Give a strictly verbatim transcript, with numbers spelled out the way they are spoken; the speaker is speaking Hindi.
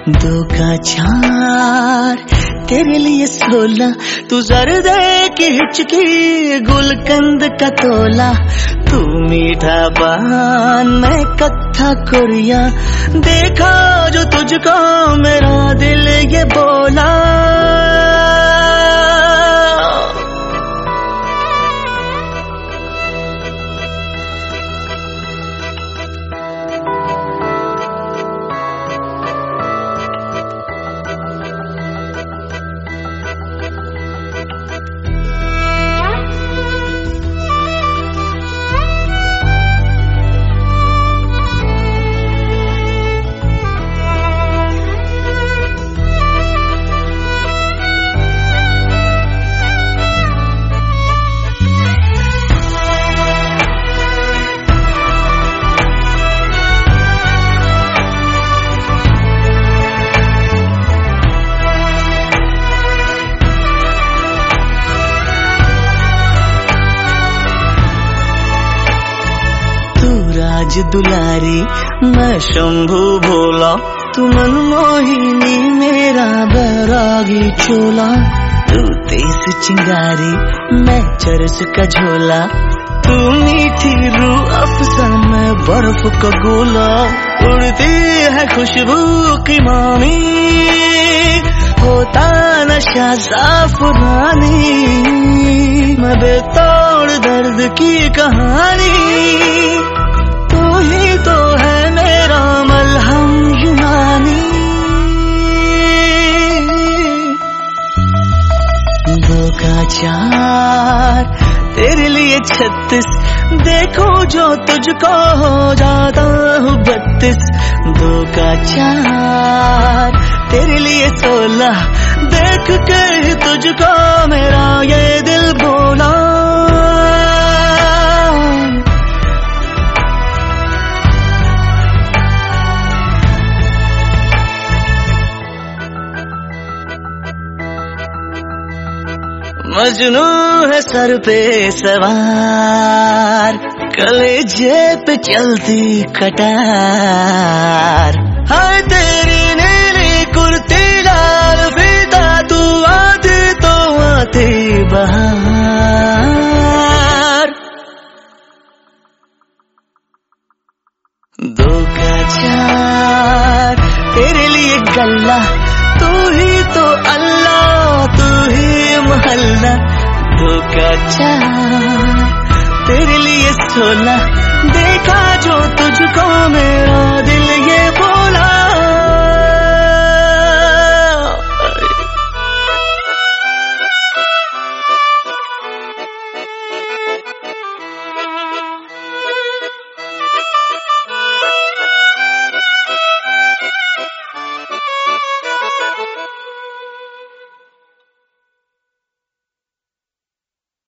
दो का चार तेरे लिए सोलह, तू जर्दे की हिचकी गुलकंद का तोला, तू मीठा पान मैं कत्था कुरिया, देखा जो तुझको मेरा दिल ये बोला। राज दुलारी मैं शंभू भोला, तू मनमोहिनी मेरा बैरागी चोला, तू तेज चिंगारी मैं चरस का झोला, तू मीठी रूह अफ़ज़ा मैं बर्फ का गोला, उड़ती है खुशबू की मामी होता नशा ज़ाफ़रानी, मैं बेतौड़ दर्द की कहानी, तू ही तो है मेरा मलहम युनानी। दो का चार तेरे लिए छत्तीस, देखो जो तुझको हो जाता हूँ बत्तीस, दो का चार तेरे लिए सोलह, देख के तुझको मेरा ये दिल बोला। मजनू है सर पे सवार, कलेजे पे चलती कटार, हाय तेरी नीली कुर्ती लाल फीता, तू आती तो आती बहार। दो का चार तेरे लिए गल्ला, तू ही तो अल्लाह तू ही महल्ला, दो का चार तेरे लिए सोलह, देखा जो तुझको मेरा दिल ये